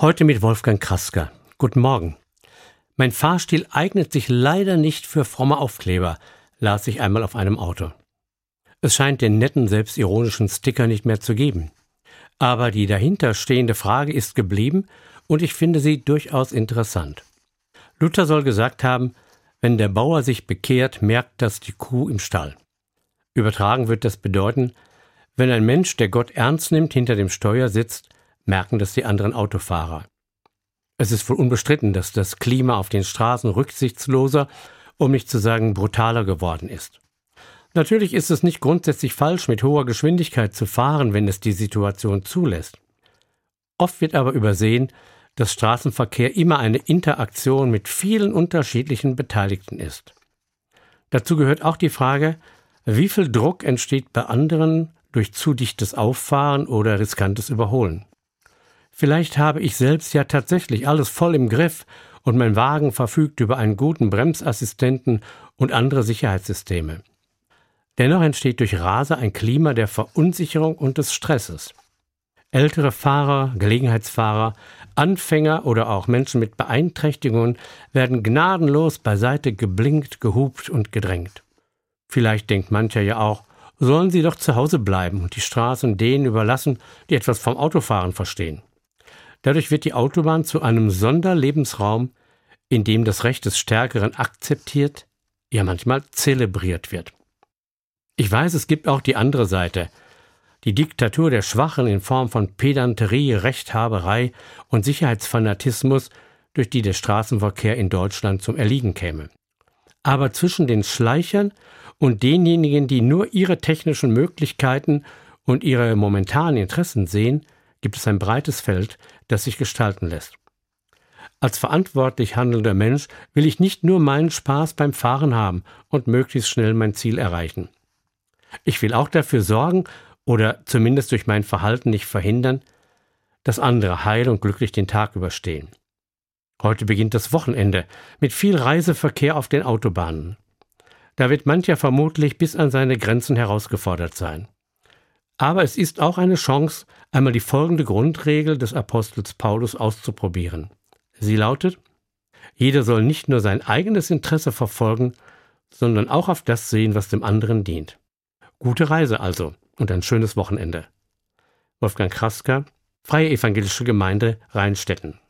Heute mit Wolfgang Krasker. Guten Morgen. Mein Fahrstil eignet sich leider nicht für fromme Aufkleber, las ich einmal auf einem Auto. Es scheint den netten, selbstironischen Sticker nicht mehr zu geben. Aber die dahinterstehende Frage ist geblieben und ich finde sie durchaus interessant. Luther soll gesagt haben, wenn der Bauer sich bekehrt, merkt das die Kuh im Stall. Übertragen wird das bedeuten, wenn ein Mensch, der Gott ernst nimmt, hinter dem Steuer sitzt, merken das die anderen Autofahrer. Es ist wohl unbestritten, dass das Klima auf den Straßen rücksichtsloser, um nicht zu sagen brutaler geworden ist. Natürlich ist es nicht grundsätzlich falsch, mit hoher Geschwindigkeit zu fahren, wenn es die Situation zulässt. Oft wird aber übersehen, dass Straßenverkehr immer eine Interaktion mit vielen unterschiedlichen Beteiligten ist. Dazu gehört auch die Frage, wie viel Druck entsteht bei anderen durch zu dichtes Auffahren oder riskantes Überholen. Vielleicht habe ich selbst ja tatsächlich alles voll im Griff und mein Wagen verfügt über einen guten Bremsassistenten und andere Sicherheitssysteme. Dennoch entsteht durch Raser ein Klima der Verunsicherung und des Stresses. Ältere Fahrer, Gelegenheitsfahrer, Anfänger oder auch Menschen mit Beeinträchtigungen werden gnadenlos beiseite geblinkt, gehupt und gedrängt. Vielleicht denkt mancher ja auch, sollen sie doch zu Hause bleiben und die Straßen denen überlassen, die etwas vom Autofahren verstehen. Dadurch wird die Autobahn zu einem Sonderlebensraum, in dem das Recht des Stärkeren akzeptiert, ja manchmal zelebriert wird. Ich weiß, es gibt auch die andere Seite, die Diktatur der Schwachen in Form von Pedanterie, Rechthaberei und Sicherheitsfanatismus, durch die der Straßenverkehr in Deutschland zum Erliegen käme. Aber zwischen den Schleichern und denjenigen, die nur ihre technischen Möglichkeiten und ihre momentanen Interessen sehen, gibt es ein breites Feld, das sich gestalten lässt. Als verantwortlich handelnder Mensch will ich nicht nur meinen Spaß beim Fahren haben und möglichst schnell mein Ziel erreichen. Ich will auch dafür sorgen oder zumindest durch mein Verhalten nicht verhindern, dass andere heil und glücklich den Tag überstehen. Heute beginnt das Wochenende mit viel Reiseverkehr auf den Autobahnen. Da wird mancher vermutlich bis an seine Grenzen herausgefordert sein. Aber es ist auch eine Chance, einmal die folgende Grundregel des Apostels Paulus auszuprobieren. Sie lautet: Jeder soll nicht nur sein eigenes Interesse verfolgen, sondern auch auf das sehen, was dem anderen dient. Gute Reise also und ein schönes Wochenende. Wolfgang Krasker, Freie Evangelische Gemeinde Rheinstetten.